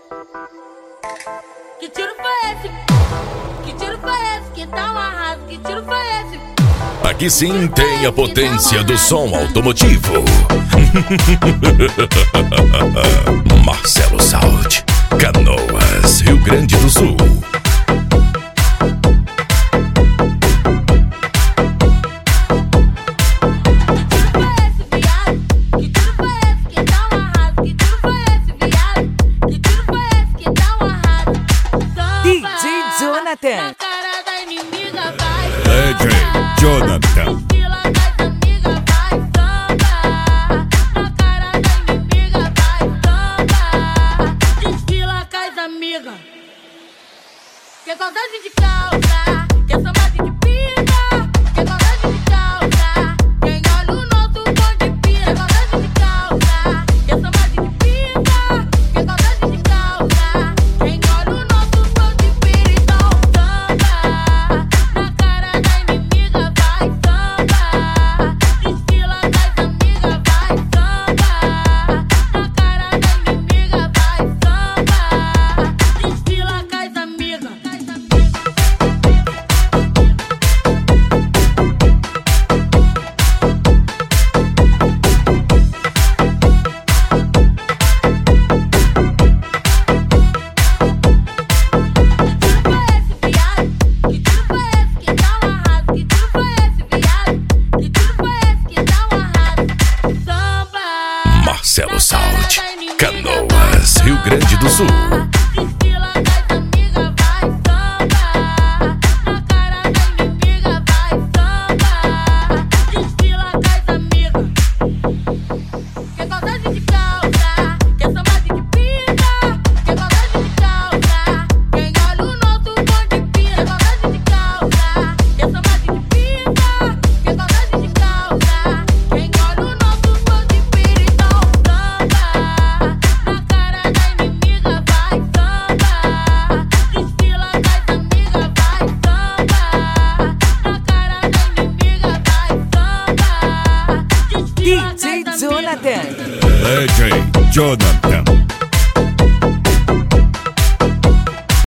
Que tiro foi esse? Que tiro foi esse? Que tá um arraso? Que tiro foi esse? Aqui sim tem a potência do som automotivo. Marcelo Saúde, Canoas, Rio Grande do Sul. Na cara da inimiga vai DJ Jonathan. Estila das amigas vai samba. Na cara da inimiga vai samba. Desfila com as amigas. Que contagem de calça, que samba de pica. Que contagem de calça, quem olha o nosso bonde pira. Que contagem de calça, que samba de pica. Que contagem de calça, quem olha o nosso bonde pira. Então samba, na cara da inimiga vai samba. Desfila das amigas vai samba. Na cara da inimiga vai samba. Desfila com as amigas. Marcelo Saúde, Canoas, Rio Grande do Sul. Estila das amigas vai samba. Na cara da inimiga vai samba. Estila das amigas. Que contagem de calça, que samba de pica. Que contagem de calça, quem olha o nosso bonde pira. Que contagem de calça, que samba de pica. Que contagem de calça, quem olha o nosso bonde pira. Então samba, na cara da inimiga vai samba. Desfila das amigas vai samba. Na cara da inimiga vai samba. Desfila das amigas. DJ Jonathan.